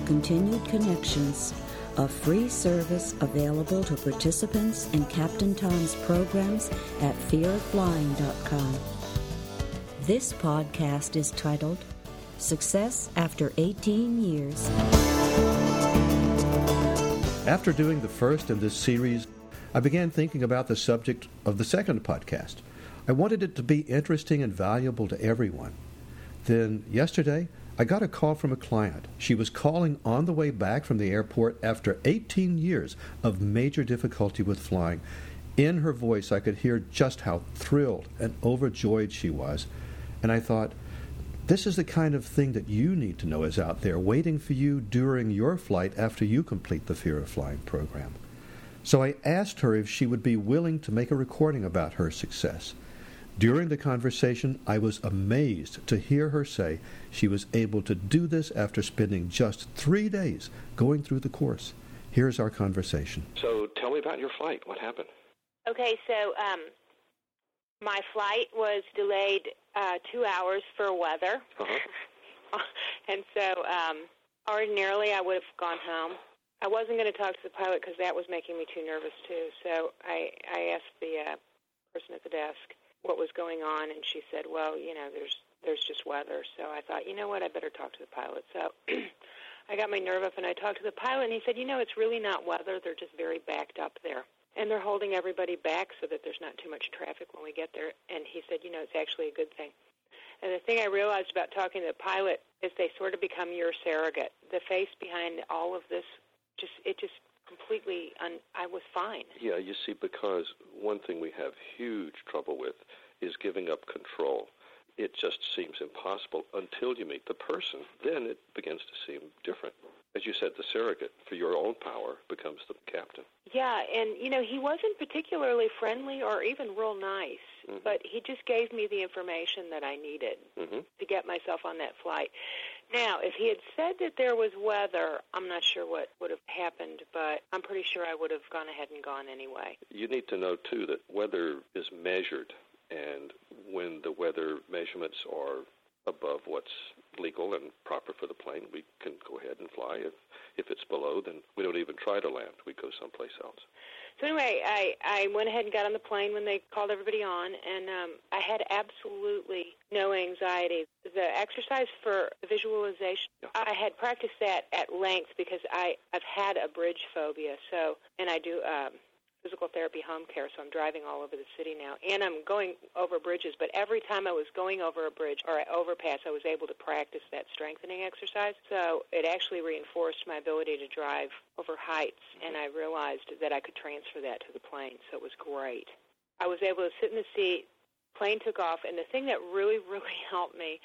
Continued Connections, a free service available to participants in Captain Tom's programs at fearoflying.com. This podcast is titled Success After 18 Years. After doing the first in this series, I began thinking about the subject of the second podcast. I wanted it to be interesting and valuable to everyone. Then, yesterday, I got a call from a client. She was calling on the way back from the airport after 18 years of major difficulty with flying. In her voice, I could hear just how thrilled and overjoyed she was. And I thought, this is the kind of thing that you need to know is out there, waiting for you during your flight after you complete the Fear of Flying program. So I asked her if she would be willing to make a recording about her success. During the conversation, I was amazed to hear her say she was able to do this after spending just 3 days going through the course. Here's our conversation. So tell me about your flight. What happened? Okay, so my flight was delayed 2 hours for weather. Uh-huh. And so ordinarily I would have gone home. I wasn't going to talk to the pilot because that was making me too nervous too. So I asked the person at the desk what was going on, and she said, well, there's just weather. So I thought, you know what, I better talk to the pilot. So I got my nerve up, and I talked to the pilot, and he said, it's really not weather. They're just very backed up there. And they're holding everybody back so that there's not too much traffic when we get there. And he said, it's actually a good thing. And the thing I realized about talking to the pilot is they sort of become your surrogate. The face behind all of this, completely, I was fine. Yeah, you see, because one thing we have huge trouble with is giving up control. It just seems impossible until you meet the person. Then it begins to seem different. As you said, the surrogate for your own power becomes the captain. Yeah, and, he wasn't particularly friendly or even real nice, but he just gave me the information that I needed to get myself on that flight. Now, if he had said that there was weather, I'm not sure what would have happened, but I'm pretty sure I would have gone ahead and gone anyway. You need to know, too, that weather is measured, and when the weather measurements are above what's legal and proper for the plane, we can go ahead and fly. If it's below, then we don't even try to land. We go someplace else. So anyway, I went ahead and got on the plane when they called everybody on, and I had absolutely no anxiety. The exercise for visualization, I had practiced that at length because I've had a bridge phobia, and I do physical therapy home care, so I'm driving all over the city now, and I'm going over bridges, but every time I was going over a bridge or an overpass, I was able to practice that strengthening exercise, so it actually reinforced my ability to drive over heights, and I realized that I could transfer that to the plane, so it was great. I was able to sit in the seat, plane took off, and the thing that really, really helped me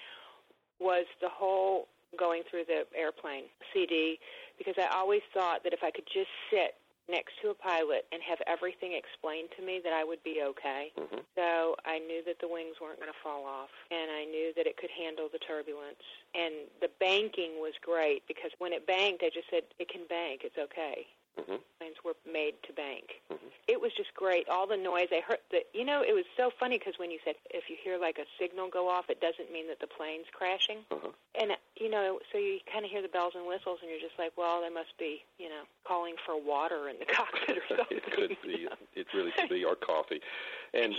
was the whole going through the airplane CD, because I always thought that if I could just sit next to a pilot and have everything explained to me that I would be okay. So I knew that the wings weren't going to fall off, and I knew that it could handle the turbulence. And the banking was great because when it banked, I just said, it can bank, it's okay. Planes were made to bank. It was just great. All the noise I heard, it was so funny because when you said if you hear like a signal go off, it doesn't mean that the plane's crashing. And, so you kind of hear the bells and whistles, and you're just like, well, they must be, calling for water in the cockpit or something. It could be. It really could be, or coffee. And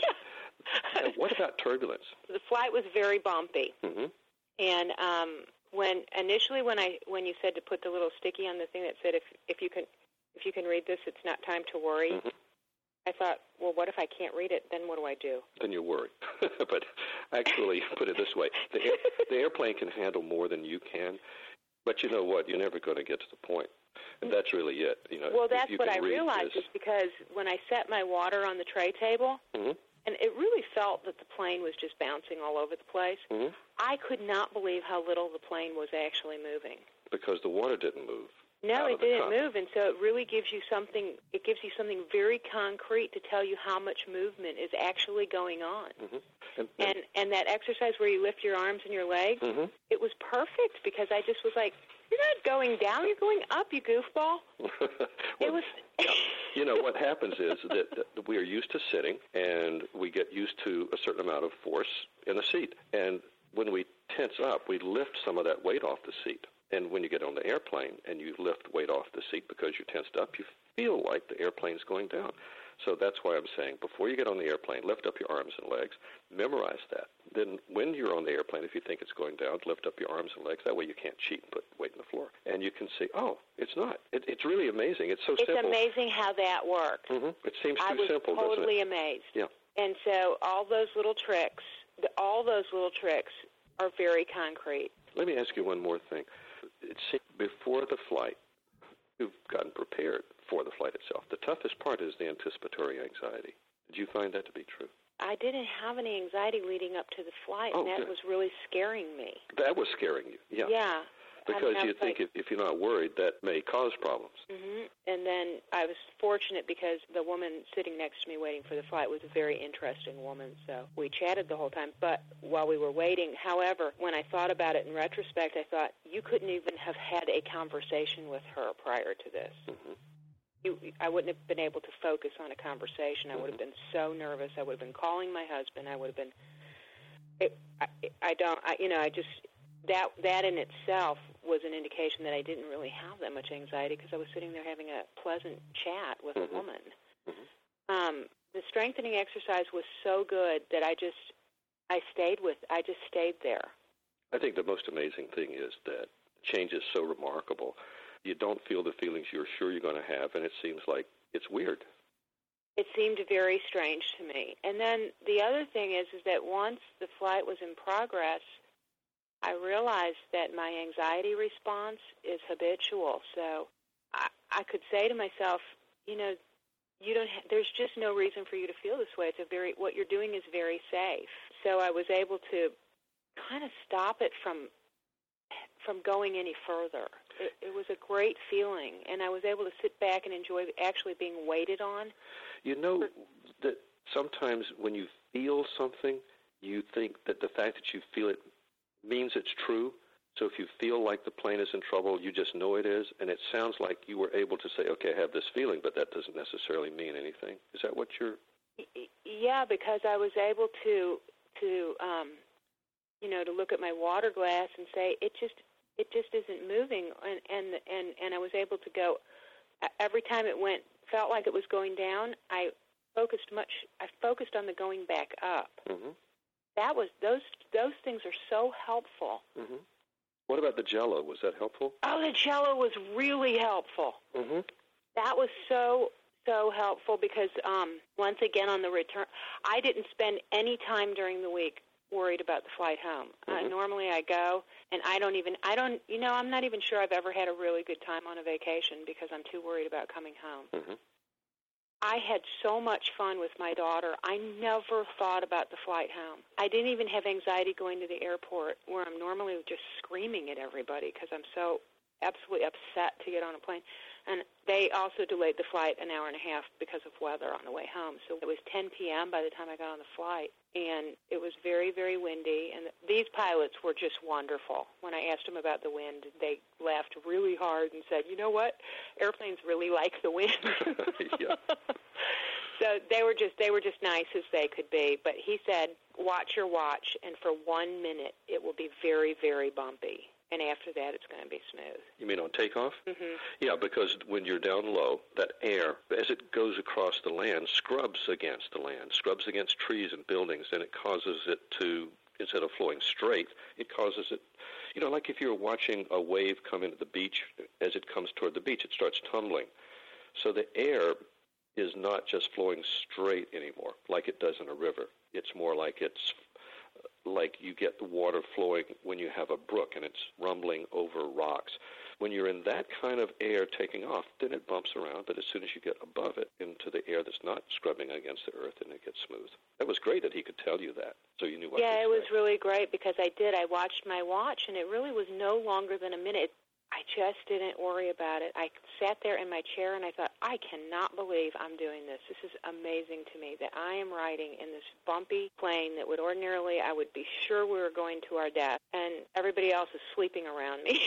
what about turbulence? The flight was very bumpy. And when you said to put the little sticky on the thing that said if you can read this, it's not time to worry. I thought, well, what if I can't read it? Then what do I do? Then you worry. But actually, put it this way, the airplane can handle more than you can, but you know what? You're never going to get to the point. And that's really it. Well, that's what I realized is because when I set my water on the tray table, and it really felt that the plane was just bouncing all over the place, I could not believe how little the plane was actually moving. Because the water didn't move. No, it didn't move, and so it really gives you something. It gives you something very concrete to tell you how much movement is actually going on. And that exercise where you lift your arms and your legs, it was perfect because I just was like, you're not going down, you're going up, you goofball. It was. What happens is that we are used to sitting, and we get used to a certain amount of force in a seat, and when we tense up, we lift some of that weight off the seat. And when you get on the airplane and you lift weight off the seat because you're tensed up, you feel like the airplane's going down. So that's why I'm saying before you get on the airplane, lift up your arms and legs, memorize that. Then when you're on the airplane, if you think it's going down, lift up your arms and legs. That way you can't cheat and put weight on the floor. And you can see, oh, it's not. It's really amazing. It's so simple. It's amazing how that works. Mm-hmm. It seems too simple, doesn't it? I was totally amazed. Yeah. And so all those little tricks are very concrete. Let me ask you one more thing. It seems before the flight, you've gotten prepared for the flight itself. The toughest part is the anticipatory anxiety. Did you find that to be true? I didn't have any anxiety leading up to the flight, and that good. was really scaring me. That was scaring you, yeah. Yeah. Because you think if you're not worried, that may cause problems. Mm-hmm. And then I was fortunate because the woman sitting next to me waiting for the flight was a very interesting woman, so we chatted the whole time. But while we were waiting, however, when I thought about it in retrospect, I thought you couldn't even have had a conversation with her prior to this. Mm-hmm. I wouldn't have been able to focus on a conversation. I would have been so nervous. I would have been calling my husband. I would have been. That in itself was an indication that I didn't really have that much anxiety because I was sitting there having a pleasant chat with a woman. Mm-hmm. The strengthening exercise was so good that I just stayed there. I think the most amazing thing is that change is so remarkable. You don't feel the feelings you're sure you're going to have, and it seems like it's weird. It seemed very strange to me. And then the other thing is that once the flight was in progress, I realized that my anxiety response is habitual. So I could say to myself, there's just no reason for you to feel this way. What you're doing is very safe. So I was able to kind of stop it from going any further. It was a great feeling, and I was able to sit back and enjoy actually being waited on. You know that sometimes when you feel something, you think that the fact that you feel it means it's true. So if you feel like the plane is in trouble, you just know it is, and it sounds like you were able to say, okay, I have this feeling, but that doesn't necessarily mean anything. Is that what you're... Yeah, because I was able to look at my water glass and say, it just isn't moving, and I was able to go, every time it felt like it was going down, I focused on the going back up. Mm-hmm. That was those things are so helpful. Mm-hmm. What about the Jell-O? Was that helpful? Oh, the Jell-O was really helpful. Mm-hmm. That was so helpful because once again on the return, I didn't spend any time during the week worried about the flight home. Mm-hmm. Normally I go and I'm not even sure I've ever had a really good time on a vacation because I'm too worried about coming home. Mm-hmm. I had so much fun with my daughter. I never thought about the flight home. I didn't even have anxiety going to the airport where I'm normally just screaming at everybody because I'm so absolutely upset to get on a plane. And they also delayed the flight an hour and a half because of weather on the way home. So it was 10 p.m. by the time I got on the flight. And it was very, very windy. And these pilots were just wonderful. When I asked them about the wind, they laughed really hard and said, you know what? Airplanes really like the wind. Yeah. So they were just nice as they could be. But he said, watch your watch, and for 1 minute it will be very, very bumpy. And after that, it's going to be smooth. You mean on takeoff? Mm-hmm. Yeah, because when you're down low, that air, as it goes across the land, scrubs against the land, scrubs against trees and buildings, and it causes it to, instead of flowing straight, it causes it, like if you're watching a wave come into the beach, as it comes toward the beach, it starts tumbling. So the air is not just flowing straight anymore, like it does in a river. It's more like like you get the water flowing when you have a brook and it's rumbling over rocks. When you're in that kind of air taking off, then it bumps around, but as soon as you get above it into the air that's not scrubbing against the earth, then it gets smooth. That was great that he could tell you that, so you knew what to say. Yeah, it was really great because I watched my watch, and it really was no longer than a minute. I just didn't worry about it. I sat there in my chair, and I thought, I cannot believe I'm doing this. This is amazing to me that I am riding in this bumpy plane that would ordinarily, I would be sure we were going to our death, and everybody else is sleeping around me.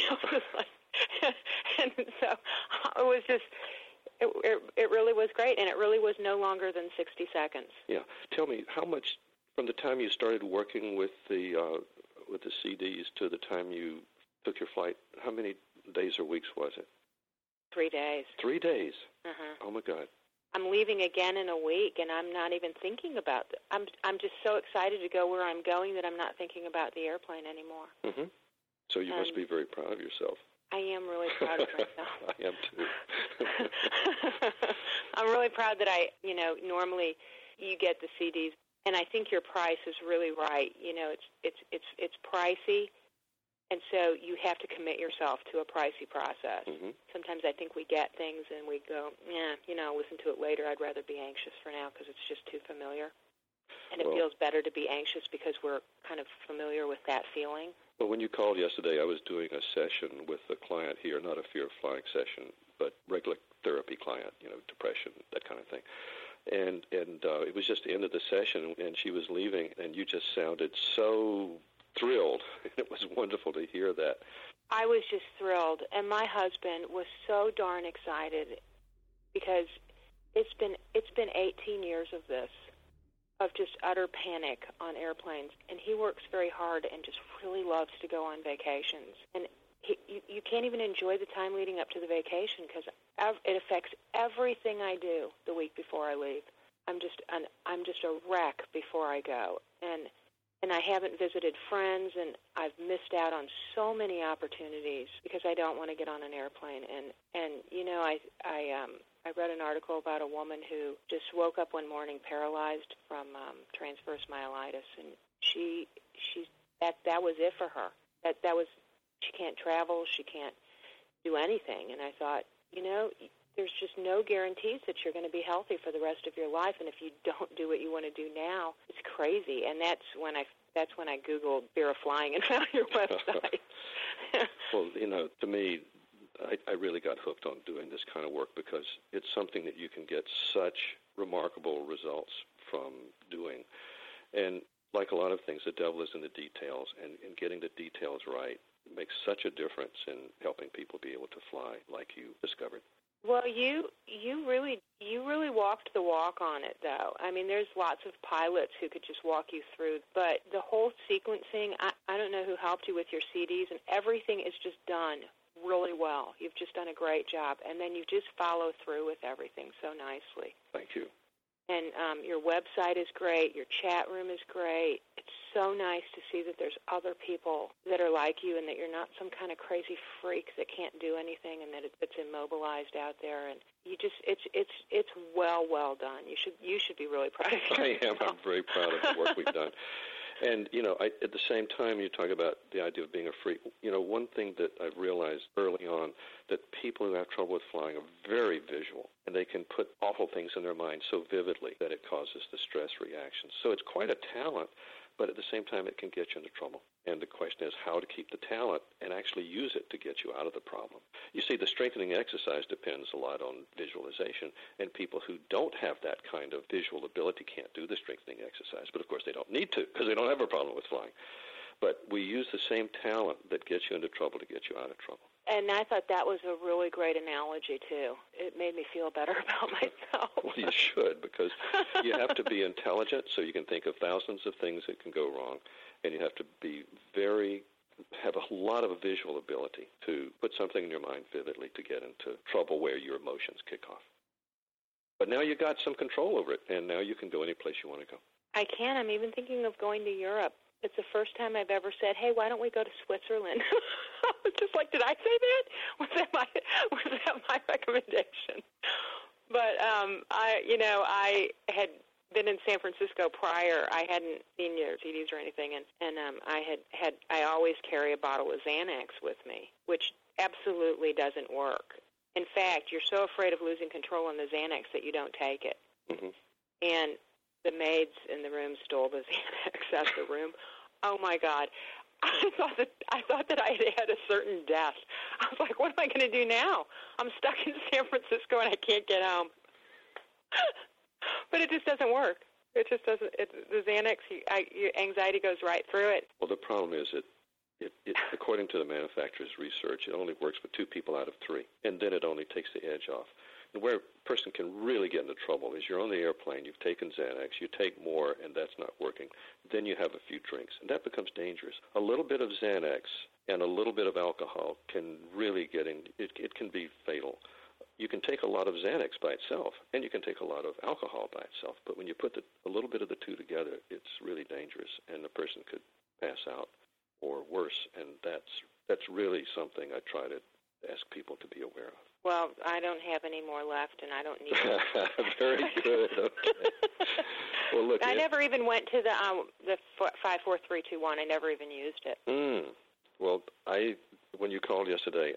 And so it was just, it really was great, and it really was no longer than 60 seconds. Yeah. Tell me, how much, from the time you started working with the CDs to the time you took your flight. How many days or weeks was it? 3 days. 3 days? Uh-huh. Oh, my God. I'm leaving again in a week, and I'm not even thinking about it. I'm just so excited to go where I'm going that I'm not thinking about the airplane anymore. Mm-hmm. So you must be very proud of yourself. I am really proud of myself. I am too. I'm really proud that normally you get the CDs, and I think your price is really right. It's pricey, and so you have to commit yourself to a pricey process. Mm-hmm. Sometimes I think we get things and we go, listen to it later. I'd rather be anxious for now because it's just too familiar. And it feels better to be anxious because we're kind of familiar with that feeling. Well, when you called yesterday, I was doing a session with a client here, not a fear of flying session, but regular therapy client, depression, that kind of thing. And it was just the end of the session, and she was leaving, and you just sounded so thrilled. It was wonderful to hear that. I was just thrilled, and my husband was so darn excited because it's been 18 years of this, of just utter panic on airplanes, and he works very hard and just really loves to go on vacations. And you can't even enjoy the time leading up to the vacation because it affects everything I do the week before I leave. I'm just a wreck before I go, and I haven't visited friends, and I've missed out on so many opportunities because I don't want to get on an airplane. And I read an article about a woman who just woke up one morning paralyzed from transverse myelitis, and that was it for her. That was, she can't travel, she can't do anything. And I thought, there's just no guarantees that you're going to be healthy for the rest of your life, and if you don't do what you want to do now, it's crazy. And that's when I Googled fear of flying and found your website. Well, to me, I really got hooked on doing this kind of work because it's something that you can get such remarkable results from doing. And like a lot of things, the devil is in the details, and getting the details right makes such a difference in helping people be able to fly like you discovered. Well, you really walked the walk on it, though. I mean, there's lots of pilots who could just walk you through, but the whole sequencing, I don't know who helped you with your CDs, and everything is just done really well. You've just done a great job, and then you just follow through with everything so nicely. Thank you. And your website is great. Your chat room is great. It's so nice to see that there's other people that are like you and that you're not some kind of crazy freak that can't do anything and that it's immobilized out there. And you just, it's well done. You should be really proud of yourself. I am. I'm very proud of the work we've done. And, at the same time, you talk about the idea of being a freak. One thing that I've realized early on, that people who have trouble with flying are very visual, and they can put awful things in their mind so vividly that it causes the stress reaction. So it's quite a talent, but at the same time, it can get you into trouble. And the question is how to keep the talent and actually use it to get you out of the problem. You see, the strengthening exercise depends a lot on visualization, and people who don't have that kind of visual ability can't do the strengthening exercise. But, of course, they don't need to because they don't have a problem with flying. But we use the same talent that gets you into trouble to get you out of trouble. And I thought that was a really great analogy, too. It made me feel better about myself. Well, you should, because you have to be intelligent so you can think of thousands of things that can go wrong, and you have to have a lot of visual ability to put something in your mind vividly to get into trouble where your emotions kick off. But now you've got some control over it, and now you can go any place you want to go. I can. I'm even thinking of going to Europe. It's the first time I've ever said, hey, why don't we go to Switzerland? It's just like, did I say that? Was that my recommendation? But I had been in San Francisco prior. I hadn't seen your CDs or anything, and I always carry a bottle of Xanax with me, which absolutely doesn't work. In fact, you're so afraid of losing control on the Xanax that you don't take it. Mm-hmm. And the maids in the room stole the Xanax out of the room. Oh my God! I thought that I had a certain death. I was like, what am I going to do now? I'm stuck in San Francisco and I can't get home. But it just doesn't work. It just doesn't. The Xanax, your anxiety goes right through it. Well, the problem is it according to the manufacturer's research, it only works for 2 people out of 3, and then it only takes the edge off. where a person can really get into trouble is you're on the airplane, you've taken Xanax, you take more, and that's not working. Then you have a few drinks, and that becomes dangerous. A little bit of Xanax and a little bit of alcohol can really get in. It can be fatal. You can take a lot of Xanax by itself, and you can take a lot of alcohol by itself. But when you put a little bit of the two together, it's really dangerous, and the person could pass out or worse. And that's really something I try to ask people to be aware of. Well, I don't have any more left, and I don't need it. Very good. Okay. Well, look, I never even went to the 5-4-3-2-1. I never even used it. Well, when you called yesterday,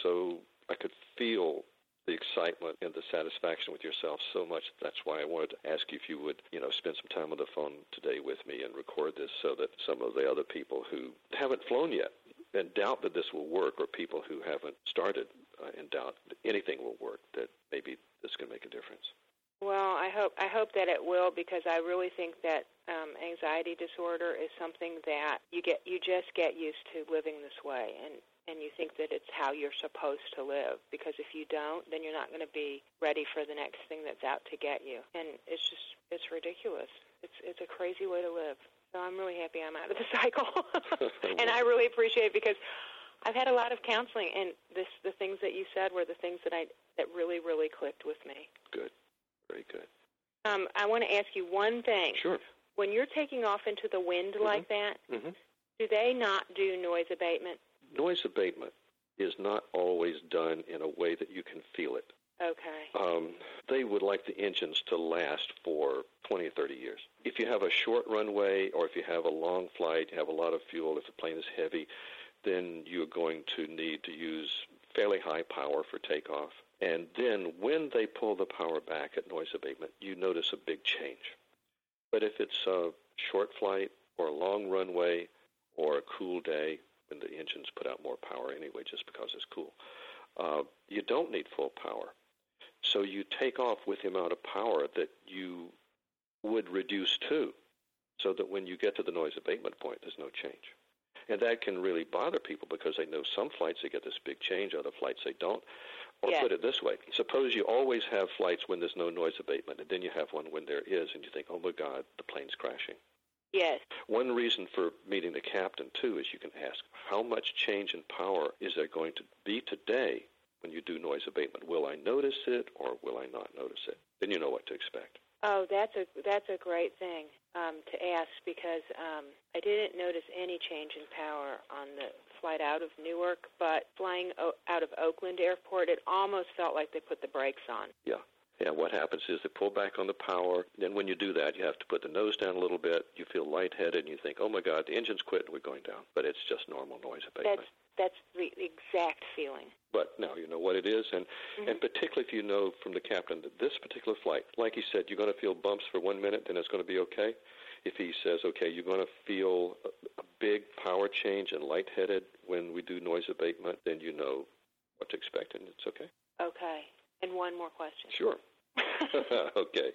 I could feel the excitement and the satisfaction with yourself so much. That's why I wanted to ask you if you would, spend some time on the phone today with me and record this so that some of the other people who haven't flown yet and doubt that this will work, or people who haven't started and doubt that anything will work, that maybe this can make a difference. Well, I hope that it will, because I really think that anxiety disorder is something that you just get used to living this way, and you think that it's how you're supposed to live, because if you don't, then you're not going to be ready for the next thing that's out to get you, and it's ridiculous. It's a crazy way to live. So I'm really happy I'm out of the cycle, and I really appreciate it, because I've had a lot of counseling, and the things that you said were the things that really, really clicked with me. Good. Very good. I want to ask you one thing. Sure. When you're taking off into the wind like that, do they not do noise abatement? Noise abatement is not always done in a way that you can feel it. Okay. They would like the engines to last for 20 or 30 years. If you have a short runway, or if you have a long flight, you have a lot of fuel, if the plane is heavy, then you're going to need to use fairly high power for takeoff. And then when they pull the power back at noise abatement, you notice a big change. But if it's a short flight or a long runway or a cool day, when the engines put out more power anyway just because it's cool, you don't need full power. So you take off with the amount of power that you would reduce to, so that when you get to the noise abatement point, there's no change. And that can really bother people, because they know some flights they get this big change, other flights they don't. Or put it this way, suppose you always have flights when there's no noise abatement, and then you have one when there is, and you think, oh my God, the plane's crashing. Yes. One reason for meeting the captain, too, is you can ask, how much change in power is there going to be today when you do noise abatement? Will I notice it, or will I not notice it? Then you know what to expect. Oh, that's a great thing to ask, because I didn't notice any change in power on the flight out of Newark, but flying out of Oakland Airport, it almost felt like they put the brakes on. Yeah. Yeah, what happens is they pull back on the power. Then when you do that, you have to put the nose down a little bit. You feel lightheaded, and you think, oh, my God, the engine's quit and we're going down. But it's just normal noise abatement. That's the exact feeling. But now you know what it is, and particularly if you know from the captain that this particular flight, like he said, you're going to feel bumps for 1 minute, then it's going to be okay. If he says, okay, you're going to feel a big power change and lightheaded when we do noise abatement, then you know what to expect, and it's okay. Okay. And one more question. Sure. Okay.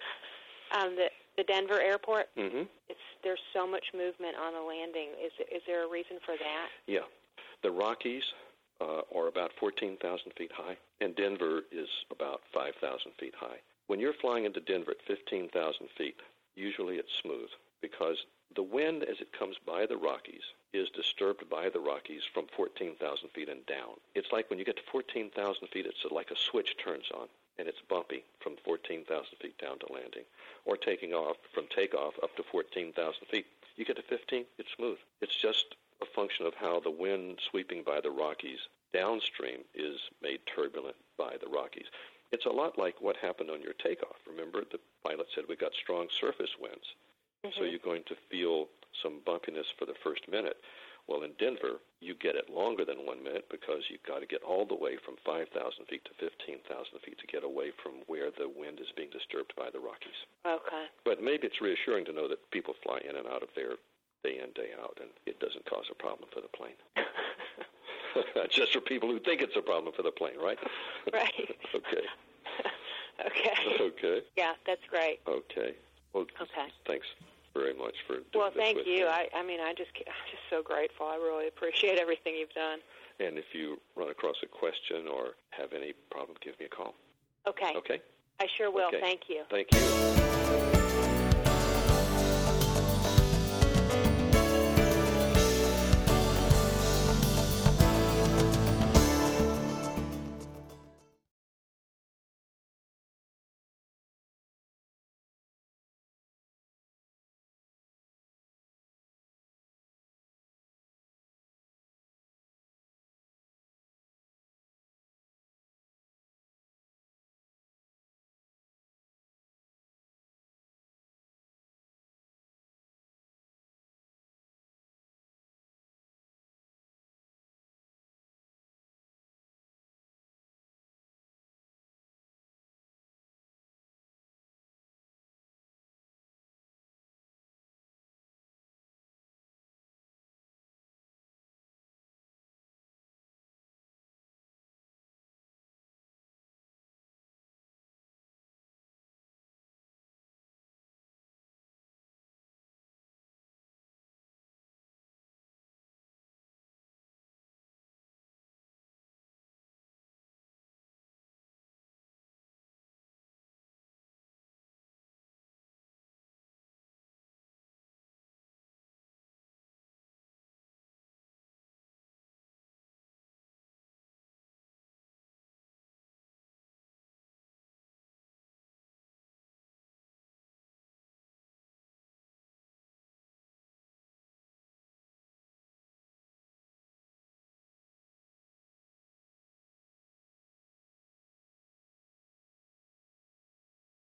The Denver airport, mm-hmm. There's so much movement on the landing. Is there a reason for that? Yeah. The Rockies are about 14,000 feet high, and Denver is about 5,000 feet high. When you're flying into Denver at 15,000 feet, usually it's smooth, because the wind as it comes by the Rockies is disturbed by the Rockies from 14,000 feet and down. It's like when you get to 14,000 feet, it's like a switch turns on, and it's bumpy from 14,000 feet down to landing, or taking off from takeoff up to 14,000 feet. You get to 15, it's smooth. It's just a function of how the wind sweeping by the Rockies downstream is made turbulent by the Rockies. It's a lot like what happened on your takeoff. Remember, the pilot said we got strong surface winds, so you're going to feel some bumpiness for the first minute. Well, in Denver, you get it longer than 1 minute, because you've got to get all the way from 5,000 feet to 15,000 feet to get away from where the wind is being disturbed by the Rockies. Okay. But maybe it's reassuring to know that people fly in and out of there day in, day out, and it doesn't cause a problem for the plane. Just for people who think it's a problem for the plane, right? Right. Okay. Okay. Okay. Yeah, that's great. Okay. Well, okay. Thanks very much for doing Well, this thank with you. me. I'm just so grateful. I really appreciate everything you've done. And if you run across a question or have any problem, give me a call. Okay. Okay? I sure will. Okay. Thank you. Thank you.